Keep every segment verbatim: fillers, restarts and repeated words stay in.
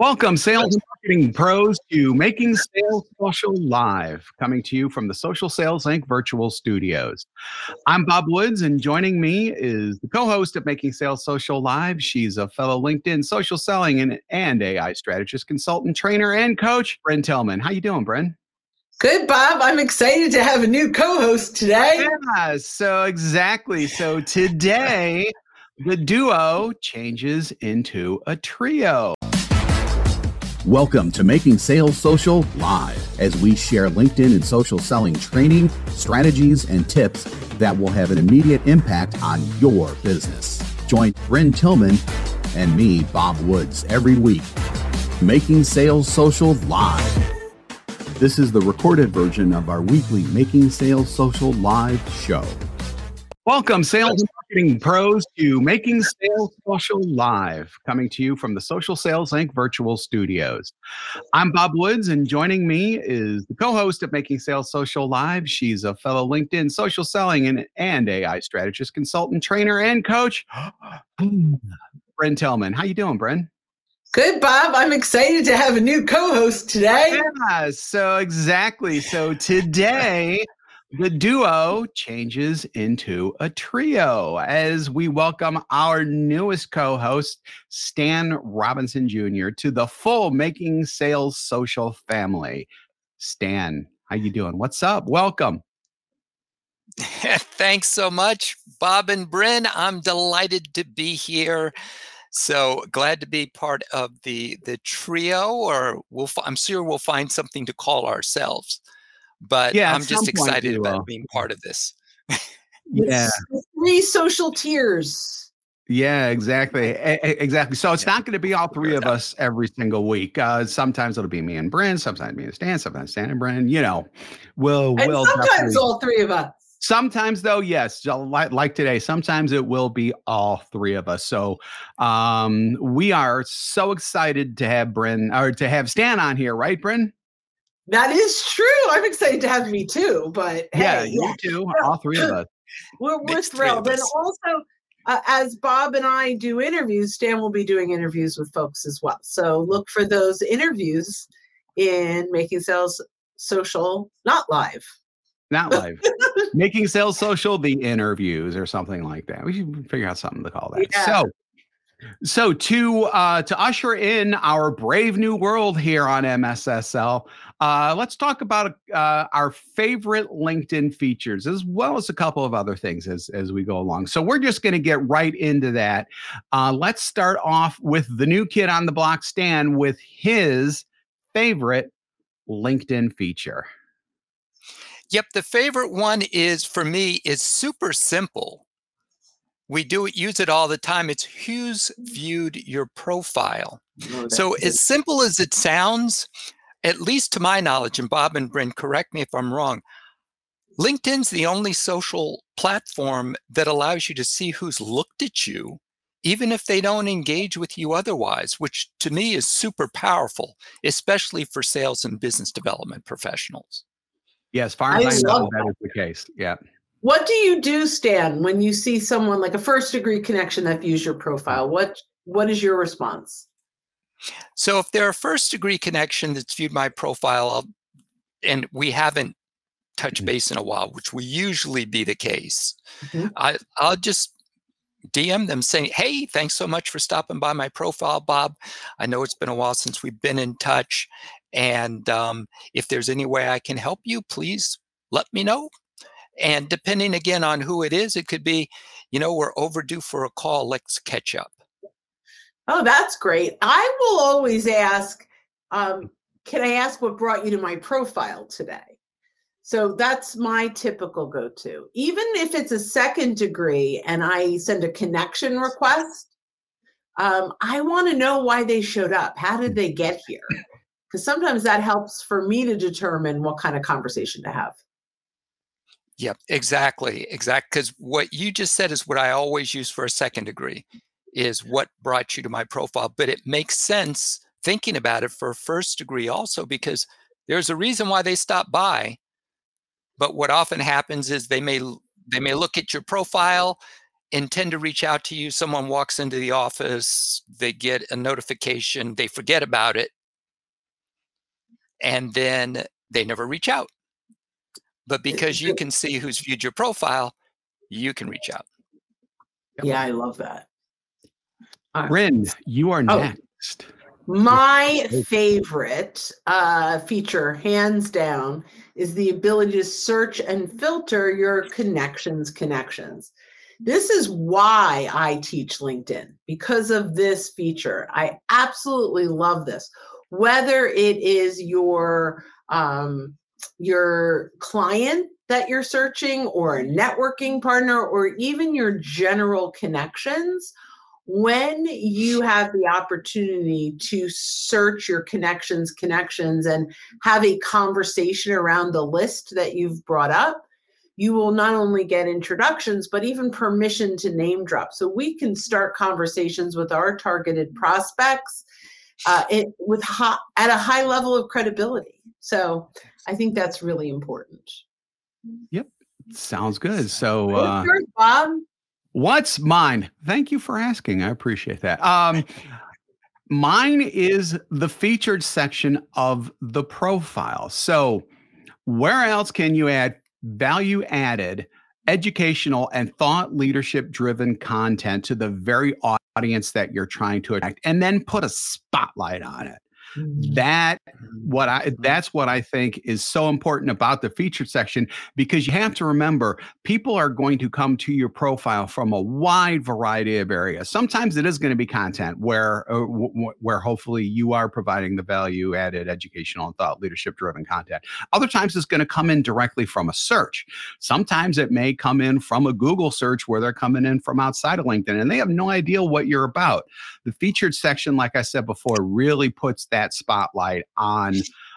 Welcome, sales and marketing pros, to Making Sales Social Live, coming to you from the Social Sales Inc virtual studios. I'm Bob Woods, and joining me is the co-host of Making Sales Social Live. She's a fellow LinkedIn social selling and, and A I strategist, consultant, trainer, and coach, Bryn Tillman. How you doing, Bryn? Good, Bob. I'm excited to have a new co-host today. Yeah, so exactly. So today, the duo changes into a trio. Welcome to Making Sales Social Live, as we share LinkedIn and social selling training, strategies, and tips that will have an immediate impact on your business. Join Bryn Tillman and me, Bob Woods, every week. Making Sales Social Live. This is the recorded version of our weekly Making Sales Social Live show. Welcome, sales and marketing pros, to Making Sales Social Live, coming to you from the Social Sales Inc virtual studios. I'm Bob Woods, and joining me is the co-host of Making Sales Social Live. She's a fellow LinkedIn social selling and, and A I strategist, consultant, trainer, and coach, Bryn Tillman. How you doing, Bryn? Good, Bob. I'm excited to have a new co-host today. Yeah, so exactly. So today, the duo changes into a trio as we welcome our newest co-host, Stan Robinson Junior, to the full Making Sales Social family. Stan, how you doing? What's up? Welcome. Thanks so much, Bob and Bryn. I'm delighted to be here. So glad to be part of the the trio, or we'll I'm sure we'll find something to call ourselves. But yeah, I'm just excited about will. being part of this. Yeah, three social tiers. Yeah, exactly. A- exactly. So it's yeah. not going to be all three of us every single week. Uh, sometimes it'll be me and Bryn, sometimes me and Stan, sometimes Stan and Bryn. You know, we'll and we'll sometimes all three of us. Sometimes, though, yes, like, like today, sometimes it will be all three of us. So um, we are so excited to have Bryn, or to have Stan on here, right, Bryn? That is true. I'm excited to have me too. But yeah, hey, you yeah. too. All three of us. We're, we're thrilled. And also, uh, as Bob and I do interviews, Stan will be doing interviews with folks as well. So look for those interviews in Making Sales Social, not live. Not live. Making Sales Social, the interviews, or something like that. We should figure out something to call that. Yeah. So, so to uh, to usher in our brave new world here on M S S L, uh, let's talk about uh, our favorite LinkedIn features, as well as a couple of other things as as we go along. So we're just going to get right into that. Uh, let's start off with the new kid on the block, Stan, with his favorite LinkedIn feature. Yep, the favorite one is, for me, is super simple. We do it, use it all the time. It's who's viewed your profile. Oh, so as simple as it sounds, at least to my knowledge, and Bob and Bryn, correct me if I'm wrong, LinkedIn's the only social platform that allows you to see who's looked at you, even if they don't engage with you otherwise, which to me is super powerful, especially for sales and business development professionals. Yeah, as far as I, I know, that is the case. Yeah. What do you do, Stan, when you see someone like a first degree connection that views your profile? What What is your response? So if they're a first degree connection that's viewed my profile, I'll, and we haven't touched base in a while, which will usually be the case, mm-hmm. I, I'll just D M them saying, hey, thanks so much for stopping by my profile, Bob. I know it's been a while since we've been in touch. And um, if there's any way I can help you, please let me know. And depending again on who it is, it could be, you know, we're overdue for a call. Let's catch up. Oh, that's great. I will always ask, um, can I ask what brought you to my profile today? So that's my typical go-to. Even if it's a second degree and I send a connection request, um, I want to know why they showed up. How did they get here? Because sometimes that helps for me to determine what kind of conversation to have. Yep, exactly, exactly. Because what you just said is what I always use for a second degree, is what brought you to my profile. But it makes sense thinking about it for a first degree also, because there's a reason why they stopped by. But what often happens is they may they may look at your profile intend to reach out to you. Someone walks into the office, they get a notification, they forget about it, and then they never reach out. But because you can see who's viewed your profile, you can reach out. Yeah, I love that. All right. Rin, you are Oh. next. My favorite uh, feature, hands down, is the ability to search and filter your connections connections. This is why I teach LinkedIn, because of this feature. I absolutely love this. Whether it is your um, your client that you're searching, or a networking partner, or even your general connections, when you have the opportunity to search your connections connections and have a conversation around the list that you've brought up, you will not only get introductions, but even permission to name drop. So we can start conversations with our targeted prospects uh, it, with high, at a high level of credibility. So I think that's really important. Yep. Sounds good. So uh, What's yours, Bob? what's mine? Thank you for asking. I appreciate that. Um, mine is the featured section of the profile. So where else can you add value added, educational, and thought leadership driven content to the very audience that you're trying to attract, and then put a spotlight on it? That what I that's what I think is so important about the featured section, because you have to remember, people are going to come to your profile from a wide variety of areas. Sometimes it is going to be content where uh, w- w- where hopefully you are providing the value added educational and thought leadership driven content. Other times it's going to come in directly from a search. Sometimes it may come in from a Google search where they're coming in from outside of LinkedIn and they have no idea what you're about. The featured section, like I said before, really puts that spotlight on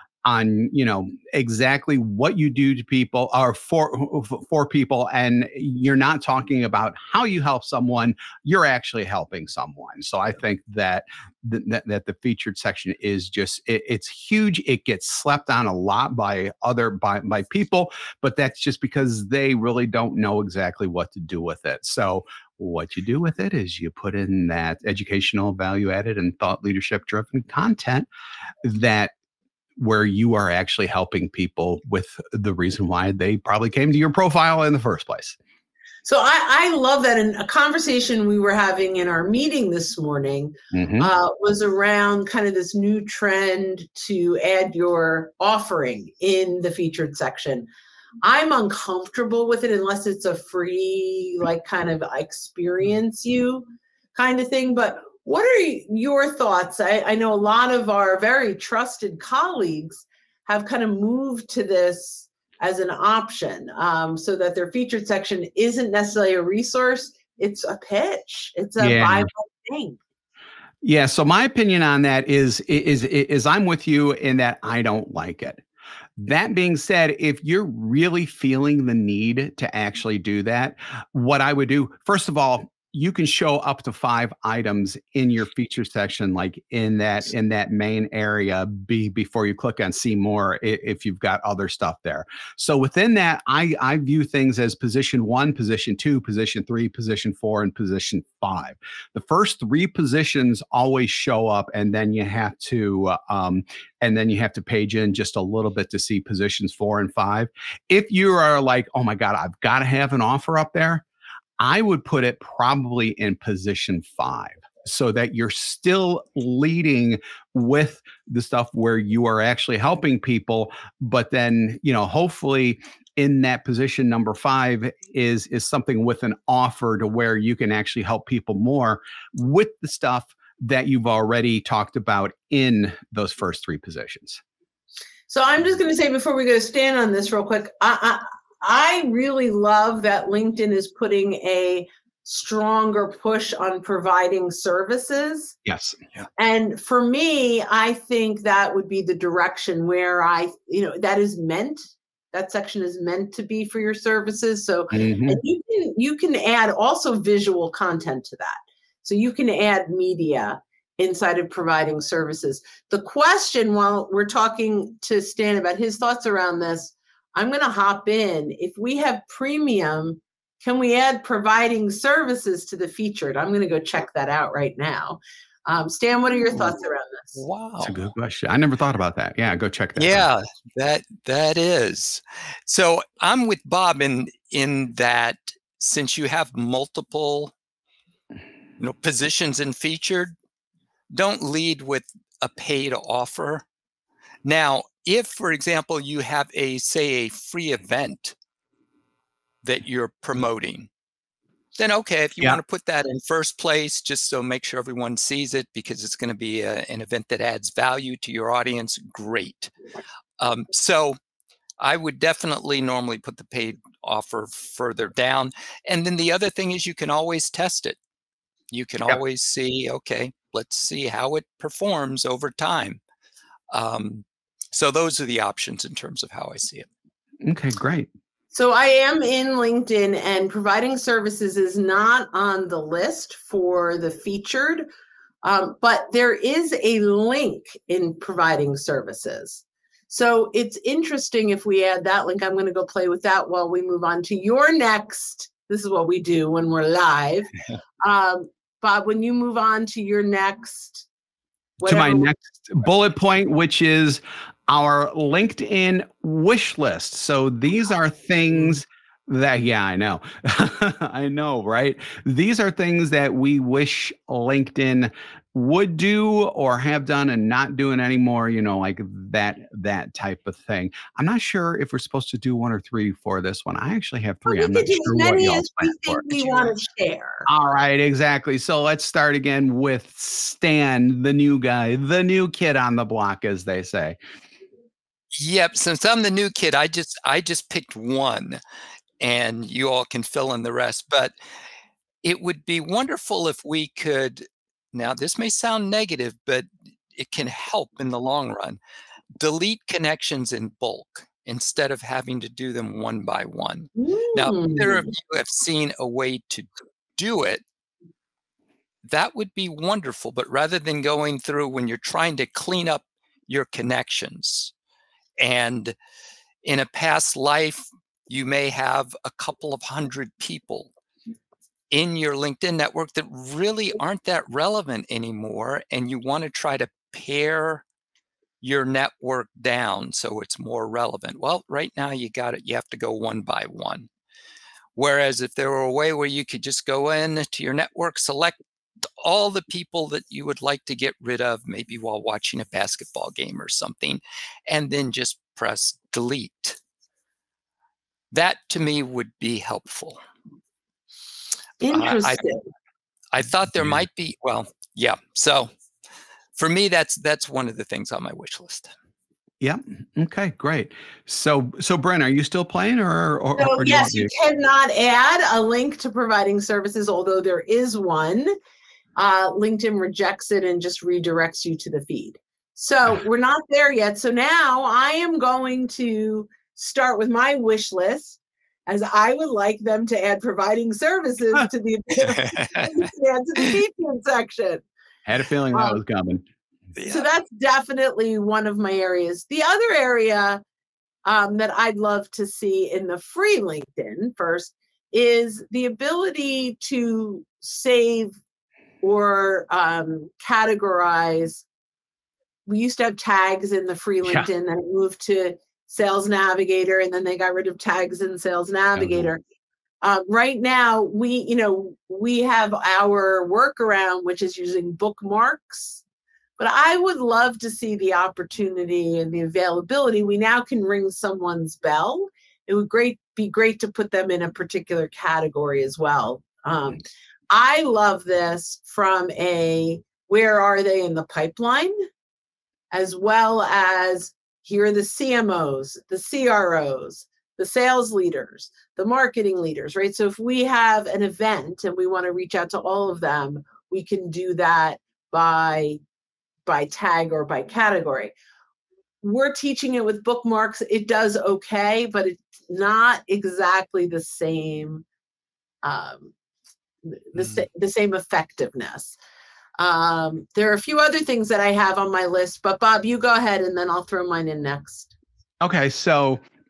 on you know exactly what you do to people or for for people, and you're not talking about how you help someone, you're actually helping someone. So I think that th- that, that the featured section is just it, it's huge. It gets slept on a lot by other by by people, but that's just because they really don't know exactly what to do with it. So what you do with it is you put in that educational, value added, and thought leadership driven content that where you are actually helping people with the reason why they probably came to your profile in the first place. So I, I love that. And a conversation we were having in our meeting this morning Mm-hmm. uh, was around kind of this new trend to add your offering in the featured section. I'm uncomfortable with it unless it's a free, like kind of experience you kind of thing. But what are your thoughts? I, I know a lot of our very trusted colleagues have kind of moved to this as an option, um, so that their featured section isn't necessarily a resource. It's a pitch. It's a Yeah. buy one thing. Yeah. So my opinion on that is, is, is, is I'm with you in that I don't like it. That being said, if you're really feeling the need to actually do that, what I would do, first of all, you can show up to five items in your feature section, like in that in that main area, be before you click on see more if you've got other stuff there. So within that, I, I view things as position one, position two, position three, position four, and position five. The first three positions always show up, and then you have to uh, um, and then you have to page in just a little bit to see positions four and five. If you are like, oh my God, I've got to have an offer up there, I would put it probably in position five, so that you're still leading with the stuff where you are actually helping people. But then, you know, hopefully in that position number five is, is something with an offer to where you can actually help people more with the stuff that you've already talked about in those first three positions. So I'm just going to say, before we go stand on this real quick, I, I I really love that LinkedIn is putting a stronger push on providing services. Yes. Yeah. And for me, I think that would be the direction where I, you know, that is meant, that section is meant to be for your services. So Mhm. and you can, you can add also visual content to that. So you can add media inside of providing services. The question, while we're talking to Stan about his thoughts around this, I'm going to hop in. If we have premium, can we add providing services to the featured? I'm going to go check that out right now. Um, Stan, what are your thoughts around this? Wow. That's a good question. I never thought about that. Yeah, go check that out. Yeah, that that is. So I'm with Bob in in that since you have multiple, you know, positions in featured, don't lead with a paid offer. Now, if, for example, you have a, say, a free event that you're promoting, then okay, if you Yeah. want to put that in first place, just so make sure everyone sees it because it's going to be a, an event that adds value to your audience, great. Um, so I would definitely normally put the paid offer further down. And then the other thing is you can always test it. You can Yeah. always see, okay, let's see how it performs over time. Um, so those are the options in terms of how I see it. Okay, great. So I am in LinkedIn, and providing services is not on the list for the featured, um, but there is a link in providing services. So it's interesting if we add that link. I'm going to go play with that while we move on to your next. This is what we do when we're live. Um, Bob, when you move on to your next. To my whatever- next bullet point, which is our LinkedIn wish list. So these are things that, yeah, I know. I know, right? These are things that we wish LinkedIn would do or have done and not doing anymore, you know, like that, that type of thing. I'm not sure if we're supposed to do one or three for this one. I actually have three. We I'm could not do sure as what many y'all as plan we for. think we want to share. All right, exactly. So let's start again with Stan, the new guy, the new kid on the block, as they say. Yep. Since I'm the new kid, I just I just picked one, and you all can fill in the rest. But it would be wonderful if we could. Now, this may sound negative, but it can help in the long run. Delete connections in bulk instead of having to do them one by one. Now, if either of Mm. you have seen a way to do it, that would be wonderful. But rather than going through when you're trying to clean up your connections, and in a past life, you may have a couple of hundred people in your LinkedIn network that really aren't that relevant anymore, and you want to try to pare your network down so it's more relevant. Well, right now you got it. You have to go one by one. Whereas if there were a way where you could just go in to your network, select all the people that you would like to get rid of, maybe while watching a basketball game or something, and then just press delete. That to me would be helpful. Interesting. Uh, I, I thought there might be, well, yeah. So for me, that's that's one of the things on my wish list. Yeah. Okay, great. So, so Bren, are you still playing or, or, So or do yes, you, you cannot add a link to providing services, although there is one. Uh, LinkedIn rejects it and just redirects you to the feed. So we're not there yet. So now I am going to start with my wish list, as I would like them to add providing services to the, to the featured section. Had a feeling that Um, was coming. So that's definitely one of my areas. The other area um, that I'd love to see in the free LinkedIn first is the ability to save or um, categorize. We used to have tags in the free Yeah. LinkedIn, then it moved to Sales Navigator, and then they got rid of tags in Sales Navigator. Um, right now, we, you know, we have our workaround, which is using bookmarks. But I would love to see the opportunity and the availability. We now can ring someone's bell. It would great be great to put them in a particular category as well. Um, I love this from a where are they in the pipeline, as well as here are the C M Os, the C R Os, the sales leaders, the marketing leaders, right? So if we have an event and we want to reach out to all of them, we can do that by by tag or by category. We're teaching it with bookmarks. It does okay, but it's not exactly the same um, the, Mm. sa- the same effectiveness. Um, there are a few other things that I have on my list, but Bob, you go ahead and then I'll throw mine in next. Okay, so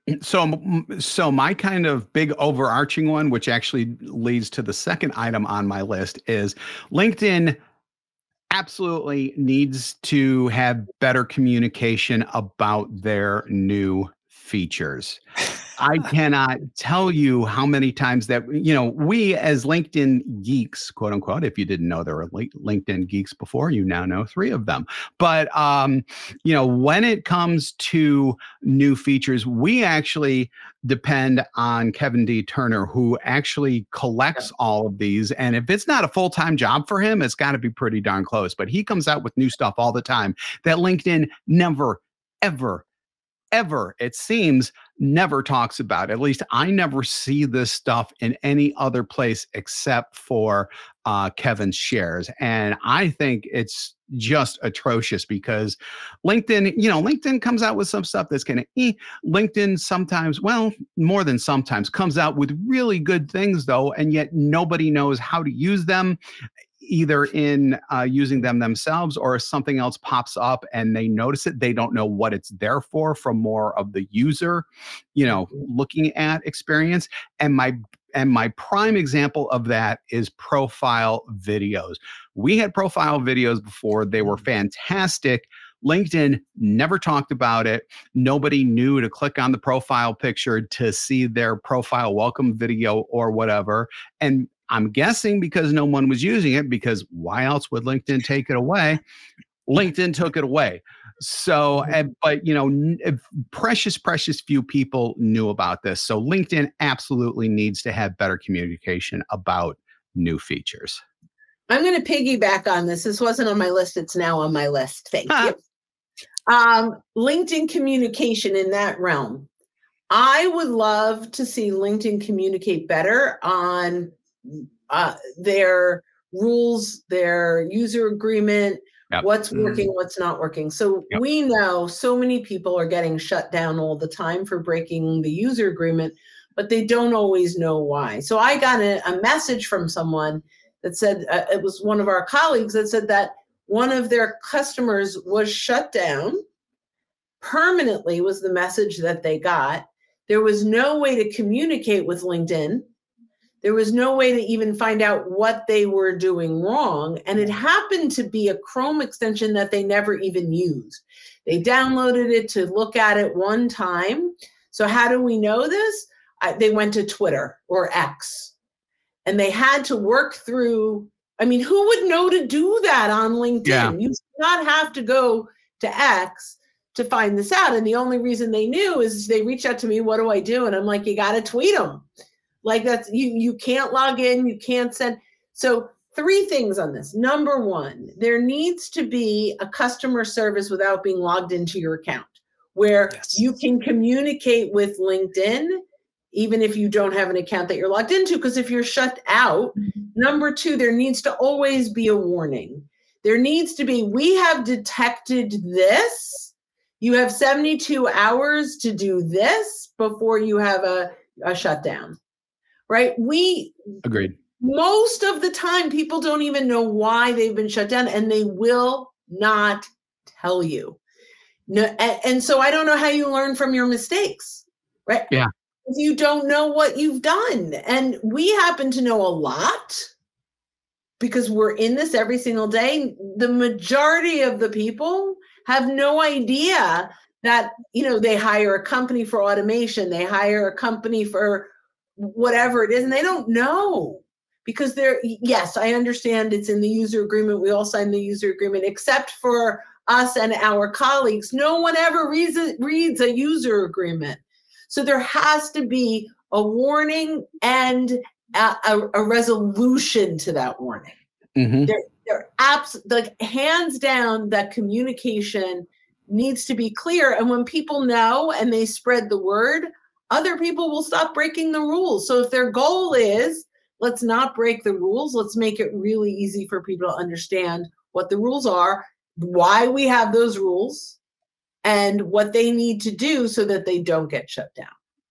So, so my kind of big overarching one, which actually leads to the second item on my list, is LinkedIn absolutely needs to have better communication about their new features. I cannot tell you how many times that, you know, we as LinkedIn geeks, quote unquote, if you didn't know there were LinkedIn geeks before, you now know three of them. But, um, you know, when it comes to new features, we actually depend on Kevin D. Turner, who actually collects all of these. And if it's not a full-time job for him, it's got to be pretty darn close. But he comes out with new stuff all the time that LinkedIn never, ever, ever, it seems, never talks about. At least I never see this stuff in any other place except for uh, Kevin's shares. And I think it's just atrocious because LinkedIn, you know, LinkedIn comes out with some stuff that's kind of, eh. LinkedIn sometimes, well, more than sometimes, comes out with really good things though, and yet nobody knows how to use them, either in uh, using them themselves or if something else pops up and they notice it, they don't know what it's there for from more of the user, you know, looking at experience. And my and my prime example of that is profile videos. We had profile videos before. They were fantastic. LinkedIn never talked about it. Nobody knew to click on the profile picture to see their profile welcome video or whatever. And I'm guessing because no one was using it, because why else would LinkedIn take it away? LinkedIn took it away. So, uh, but you know, n- precious, precious few people knew about this. So LinkedIn absolutely needs to have better communication about new features. I'm going to piggyback on this. This wasn't on my list. It's now on my list. Thank you. Um, LinkedIn communication in that realm. I would love to see LinkedIn communicate better on uh, their rules, their user agreement, yep. what's working, mm. what's not working. So yep. we know so many people are getting shut down all the time for breaking the user agreement, but they don't always know why. So I got a, a message from someone that said, uh, it was one of our colleagues that said that one of their customers was shut down permanently, was the message that they got. There was no way to communicate with LinkedIn. There was no way to even find out what they were doing wrong. And it happened to be a Chrome extension that they never even used. They downloaded it to look at it one time. So how do we know this? I, they went to Twitter or X, and they had to work through. I mean, who would know to do that on LinkedIn? Yeah. You do not have to go to X to find this out. And the only reason they knew is they reached out to me, what do I do? And I'm like, you got to tweet them. Like that's, you, you can't log in, you can't send. So three things on this. Number one, there needs to be a customer service without being logged into your account, where yes. you can communicate with LinkedIn, even if you don't have an account that you're logged into, because if you're shut out. Mm-hmm. Number two, there needs to always be a warning. There needs to be, we have detected this. You have seventy-two hours to do this before you have a, a shutdown. Right? We agreed. Most of the time, people don't even know why they've been shut down, and they will not tell you. No, and, and so I don't know how you learn from your mistakes, right? Yeah. You don't know what you've done. And we happen to know a lot because we're in this every single day. The majority of the people have no idea that, you know, they hire a company for automation, they hire a company for whatever it is, and they don't know because they're, yes, I understand it's in the user agreement. We all sign the user agreement, except for us and our colleagues. No one ever reads a, reads a user agreement. So there has to be a warning and a, a, a resolution to that warning. Mm-hmm. There, there abs- like hands down, that communication needs to be clear. And when people know and they spread the word, other people will stop breaking the rules. So if their goal is, let's not break the rules, let's make it really easy for people to understand what the rules are, why we have those rules, and what they need to do so that they don't get shut down.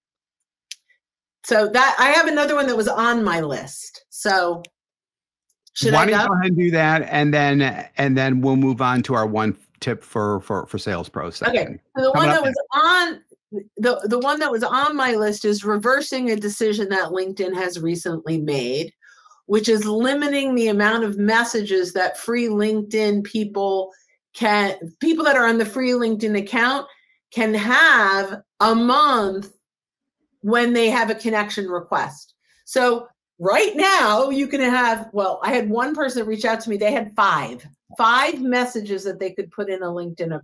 So that, I have another one that was on my list. So should Why I don't go? you go ahead and do that, and then and then we'll move on to our one tip for for for sales pros section. Okay. So the one that was on the, the one that was on my list is reversing a decision that LinkedIn has recently made, which is limiting the amount of messages that free LinkedIn people can, people that are on the free LinkedIn account can have a month when they have a connection request. So right now you can have, well, I had one person reach out to me, they had five, five messages that they could put in a LinkedIn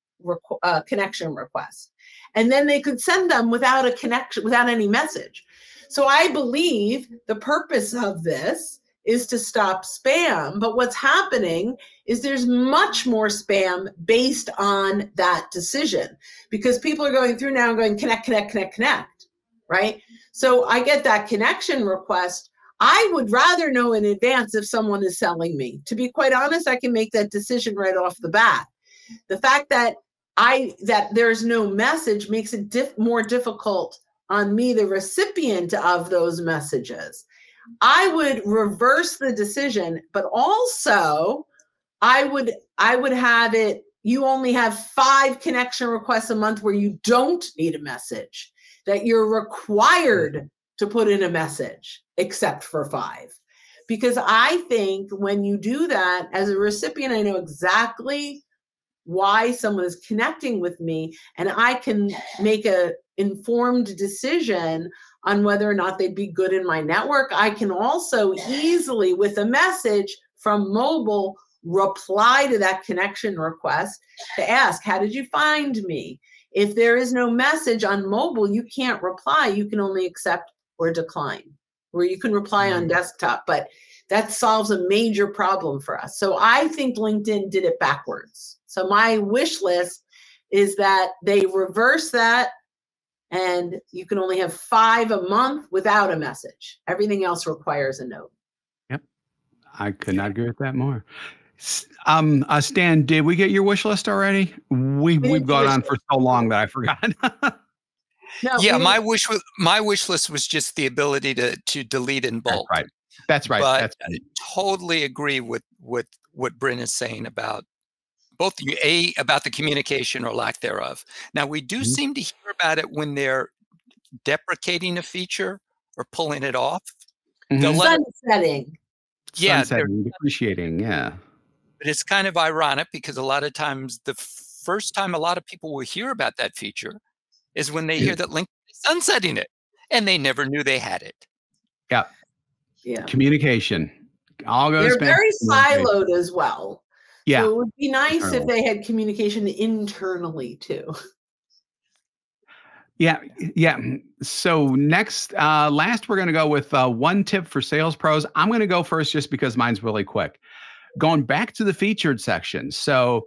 uh, connection request. And then they could send them without a connection, without any message. So I believe the purpose of this is to stop spam. But what's happening is there's much more spam based on that decision, because people are going through now and going connect, connect, connect, connect, right? So I get that connection request. I would rather know in advance if someone is selling me. To be quite honest, I can make that decision right off the bat. The fact that I that there's no message makes it diff- more difficult on me, the recipient of those messages. I would reverse the decision, but also I would I would have it, you only have five connection requests a month where you don't need a message, that you're required to put in a message except for five. Because I think when you do that, as a recipient, I know exactly why someone is connecting with me, and I can make a informed decision on whether or not they'd be good in my network. I can also easily, with a message from mobile, reply to that connection request to ask, how did you find me? If there is no message on mobile, you can't reply. You can only accept or decline, or you can reply on desktop, but that solves a major problem for us. So I think LinkedIn did it backwards. So my wish list is that they reverse that, and you can only have five a month without a message. Everything else requires a note. Yep. I could not agree with that more. Um, uh, Stan, did we get your wish list already? We, We we've did gone wish on list. for so long that I forgot. No, Yeah, we my didn't- wish was, my wish list was just the ability to to delete in That's bulk. right. That's right. But That's right. totally agree with with what Bryn is saying about both you a about the communication or lack thereof. Now we do Mhm. seem to hear about it when they're deprecating a feature or pulling it off. They'll Mhm. let it, sunsetting. yeah, they're- Sunsetting, depreciating. Yeah. but it's kind of ironic because a lot of times the first time a lot of people will hear about that feature is when they hear that LinkedIn is sunsetting it, and they never knew they had it. Yeah. Yeah. Communication. All goes They're back very to communication. siloed as well. Yeah. So it would be nice if Internal. they had communication internally too. Yeah, yeah. So next, uh, last, we're going to go with uh, one tip for sales pros. I'm going to go first just because mine's really quick. Going back to the featured section. So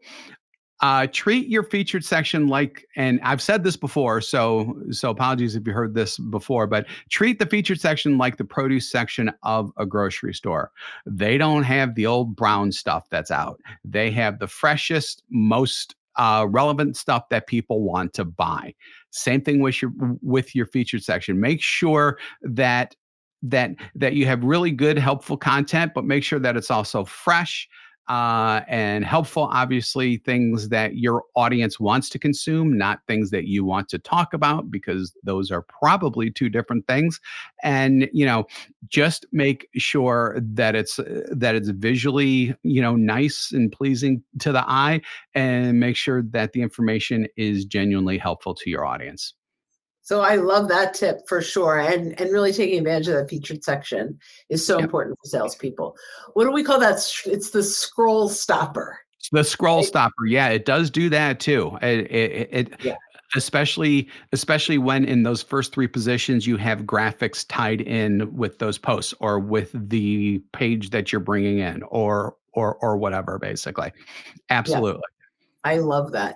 uh, treat your featured section like, and I've said this before, so so apologies if you heard this before, but treat the featured section like the produce section of a grocery store. They don't have the old brown stuff that's out. They have the freshest, most uh, relevant stuff that people want to buy. Same thing with your with your featured section. Make sure that that that you have really good, helpful content, but make sure that it's also fresh uh, and helpful. Obviously, things that your audience wants to consume, not things that you want to talk about, because those are probably two different things. And you know, just make sure that it's uh, that it's visually, you know, nice and pleasing to the eye, and make sure that the information is genuinely helpful to your audience. So I love that tip for sure. And, and really taking advantage of that featured section is so Yep. important for salespeople. What do we call that? It's the scroll stopper. The scroll Right. stopper, yeah, it does do that too. It, it, it Yeah. especially especially when in those first three positions you have graphics tied in with those posts or with the page that you're bringing in, or or or whatever. Basically, absolutely. I love that.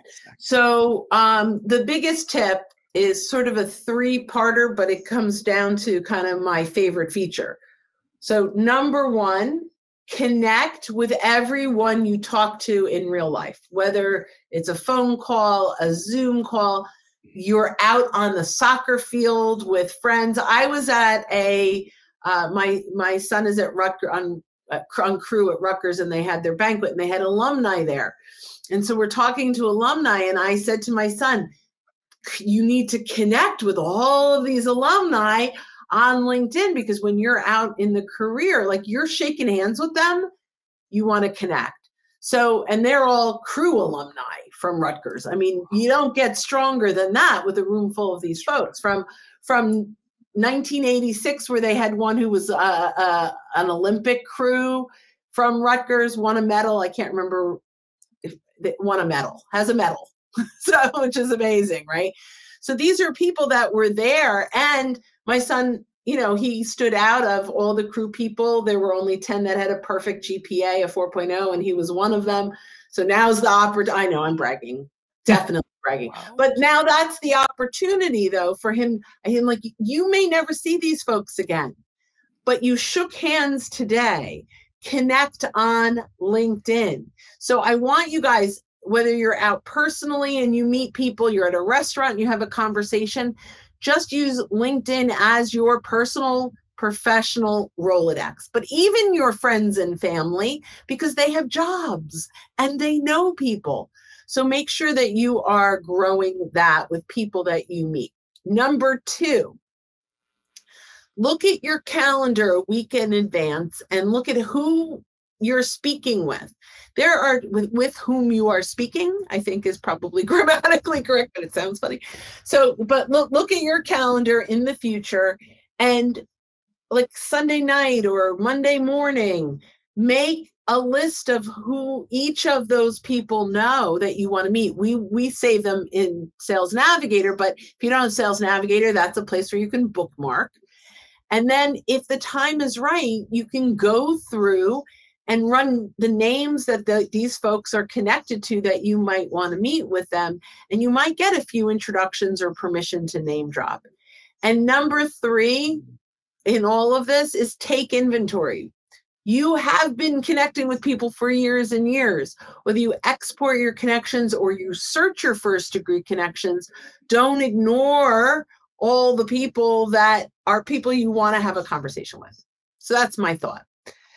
So um, the biggest tip is sort of a three-parter, but it comes down to kind of my favorite feature. So number one, connect with everyone you talk to in real life, whether it's a phone call, a Zoom call, you're out on the soccer field with friends. I was at a, uh, my my son is at Rutgers, on, uh, on crew at Rutgers, and they had their banquet, and they had alumni there. And so we're talking to alumni, and I said to my son, you need to connect with all of these alumni on LinkedIn, because when you're out in the career, like you're shaking hands with them, you want to connect. So, and they're all Crew alumni from Rutgers. I mean, you don't get stronger than that with a room full of these folks from, from nineteen eighty-six, where they had one who was uh, uh, an Olympic crew from Rutgers, won a medal. I can't remember if they won a medal, has a medal. So, which is amazing, right? So these are people that were there, and my son, you know, he stood out of all the crew people. There were only ten that had a perfect G P A, a four point oh, and he was one of them. So now's the opportunity. I know I'm bragging, definitely bragging. Wow. But now that's the opportunity, though, for him. Him, like, you may never see these folks again, but you shook hands today. Connect on LinkedIn. So I want you guys, whether you're out personally and you meet people, you're at a restaurant and you have a conversation, just use LinkedIn as your personal professional Rolodex. But even your friends and family, because they have jobs and they know people. So make sure that you are growing that with people that you meet. Number two, look at your calendar a week in advance and look at who you're speaking with. There are with, with whom you are speaking, I think is probably grammatically correct, but it sounds funny. So, but look, look at your calendar in the future, and like Sunday night or Monday morning, make a list of who each of those people know that you want to meet. We we save them in Sales Navigator, but if you don't have Sales Navigator, that's a place where you can bookmark. And then if the time is right, you can go through and run the names that the, these folks are connected to that you might want to meet with them. And you might get a few introductions or permission to name drop. And number three in all of this is take inventory. You have been connecting with people for years and years. Whether you export your connections or you search your first degree connections, don't ignore all the people that are people you want to have a conversation with. So that's my thought.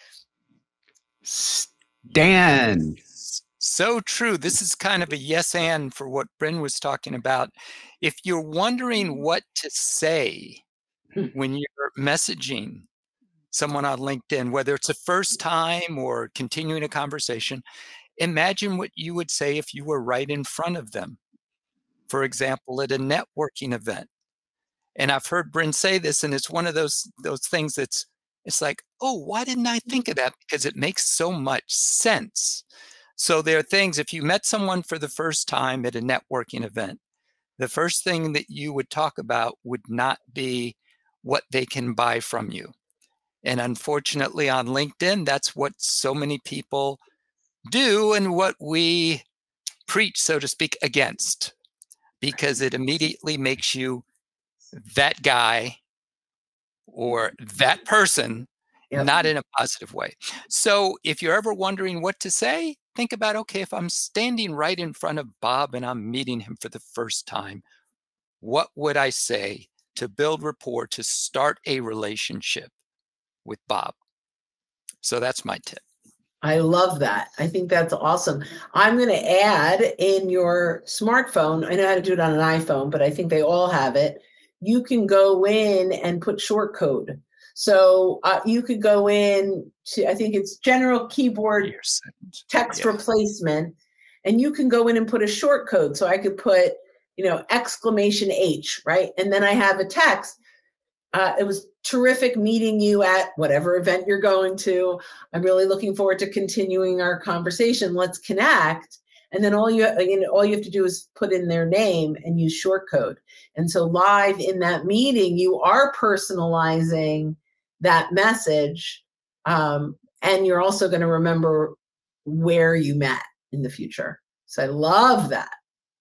Dan. So true. This is kind of a yes and for what Bryn was talking about. If you're wondering what to say when you're messaging someone on LinkedIn, whether it's a first time or continuing a conversation, imagine what you would say if you were right in front of them. For example, at a networking event. And I've heard Bryn say this, and it's one of those those things that's, it's like, oh, why didn't I think of that? Because it makes so much sense. So there are things, if you met someone for the first time at a networking event, the first thing that you would talk about would not be what they can buy from you. And unfortunately on LinkedIn, that's what so many people do and what we preach, so to speak, against, because it immediately makes you that guy or that person, yep. Not in a positive way. So if you're ever wondering what to say, think about, okay, if I'm standing right in front of Bob and I'm meeting him for the first time, what would I say to build rapport, to start a relationship with Bob? So that's my tip. I love that. I think that's awesome. I'm going to add in your smartphone, I know how to do it on an iPhone, but I think they all have it. You can go in and put short code. So uh, you could go in to, I think it's general keyboard text yeah. replacement, and you can go in and put a short code. So I could put, you know, exclamation H, right? And then I have a text. Uh, it was terrific meeting you at whatever event you're going to. I'm really looking forward to continuing our conversation. Let's connect. And then all you, you know, all you have to do is put in their name and use short code. And so live in that meeting, you are personalizing that message. Um, and you're also going to remember where you met in the future. So I love that.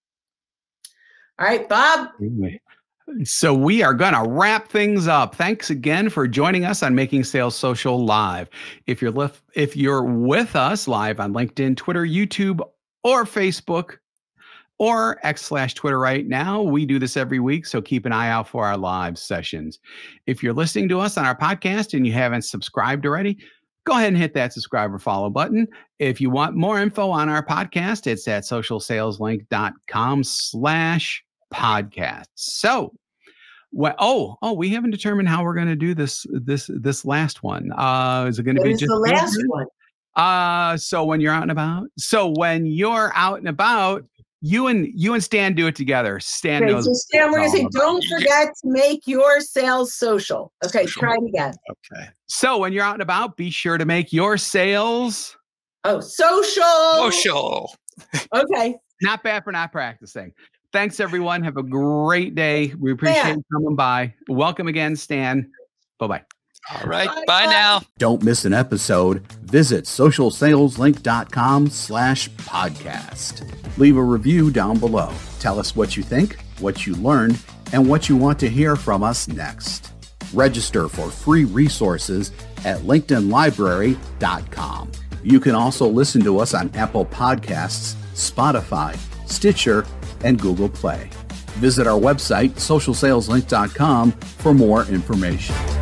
All right, Bob. So we are going to wrap things up. Thanks again for joining us on Making Sales Social Live. If you're lif- if you're with us live on LinkedIn, Twitter, YouTube, or Facebook, or X slash Twitter right now, we do this every week, so keep an eye out for our live sessions. If you're listening to us on our podcast and you haven't subscribed already, go ahead and hit that subscribe or follow button. If you want more info on our podcast, it's at socialsaleslink.com slash podcasts. So, well, oh, oh, we haven't determined how we're going to do this. This this last one. Uh, is it going to be What is just the me last again? one? Uh, so when you're out and about, so when you're out and about, you and you and Stan do it together. Stan Okay, knows. so Stan, we're all gonna say, about don't it. forget to make your sales social. Okay, Social. try it again. Okay. So when you're out and about, be sure to make your sales. Oh, social. Social. Okay. Not bad for not practicing. Thanks, everyone. Have a great day. We appreciate Yeah. you coming by. Welcome again, Stan. Bye-bye. All right. Bye, Bye bye. now. Don't miss an episode. Visit socialsaleslink.com slash podcast. Leave a review down below. Tell us what you think, what you learned, and what you want to hear from us next. Register for free resources at linkedin library dot com. You can also listen to us on Apple Podcasts, Spotify, Stitcher, and Google Play. Visit our website, social sales link dot com, for more information.